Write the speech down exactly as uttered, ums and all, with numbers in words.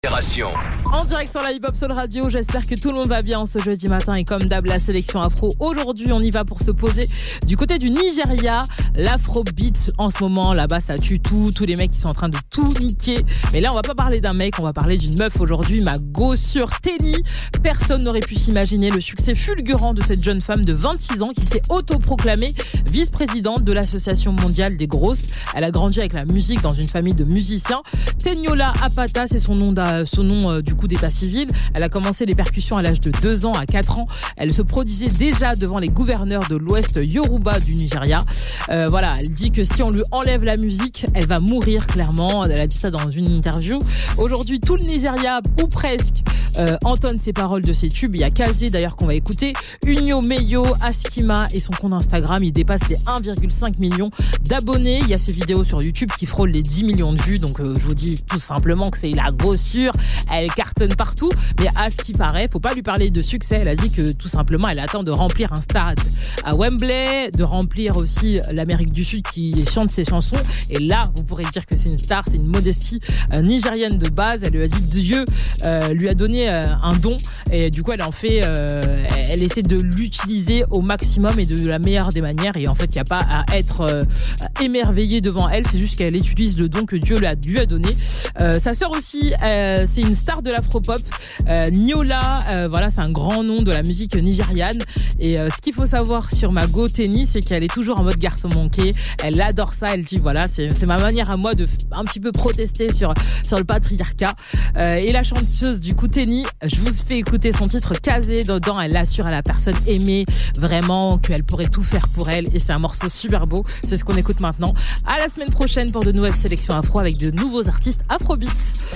En direct sur la Hip Hop Soul Radio, j'espère que tout le monde va bien ce jeudi matin et comme d'hab la sélection afro. Aujourd'hui on y va pour se poser du côté du Nigeria. L'afrobeat en ce moment là-bas ça tue tout, tous les mecs qui sont en train de tout niquer. Mais là on va pas parler d'un mec, on va parler d'une meuf aujourd'hui, ma go sur Tenny. Personne n'aurait pu s'imaginer le succès fulgurant de cette jeune femme de vingt-six ans qui s'est autoproclamée vice-présidente de l'association mondiale des grosses. Elle a grandi avec la musique dans une famille de musiciens. Teniola Apata, c'est son nom, son nom euh, du coup d'état civil. Elle a commencé les percussions à l'âge de deux ans à quatre ans. Elle se produisait déjà devant les gouverneurs de l'Ouest Yoruba du Nigeria. Euh, voilà, elle dit que si on lui enlève la musique, elle va mourir clairement. Elle a dit ça dans une interview. Aujourd'hui, tout le Nigeria, ou presque, euh, entonne ses paroles de ses tubes. Il y a Kazé d'ailleurs qu'on va écouter. Unyo Meyo, Askima et son compte Instagram, il dépasse les un virgule cinq million d'abonnés. Il y a ses vidéos sur YouTube qui frôlent les dix millions de vues. Donc euh, je vous dis tout simplement que c'est la gossure. Elle cartonne partout. Mais à ce qui paraît, faut pas lui parler de succès. Elle a dit que tout simplement, elle attend de remplir un stade à Wembley, de remplir aussi l'Amérique du Sud qui chante ses chansons. Et là, vous pourrez dire que c'est une star, c'est une modestie euh, nigérienne de base. Elle lui a dit que Dieu euh, lui a donné euh, un don. Et du coup, elle en fait, euh, elle essaie de l'utiliser au maximum et de la meilleure des manières. Et en fait, il n'y a pas à être euh, émerveillé devant elle. C'est juste qu'elle utilise le don que Dieu lui a, lui a donné. Euh, sa sœur aussi, euh, c'est une star de l'afropop. Euh, Niola, euh, voilà, c'est un grand nom de la musique nigériane. Et euh, ce qu'il faut savoir sur ma go Tenny, c'est qu'elle est toujours en mode garçon manqué. Elle adore ça. Elle dit voilà, c'est, c'est ma manière à moi de un petit peu protester sur sur le patriarcat. Euh, et la chanteuse du coup Tenny, je vous fais écouter son titre Kazé. Dedans, elle assure à la personne aimée vraiment qu'elle pourrait tout faire pour elle. Et c'est un morceau super beau. C'est ce qu'on écoute maintenant. À la semaine prochaine pour de nouvelles sélections afro avec de nouveaux artistes afrobeats.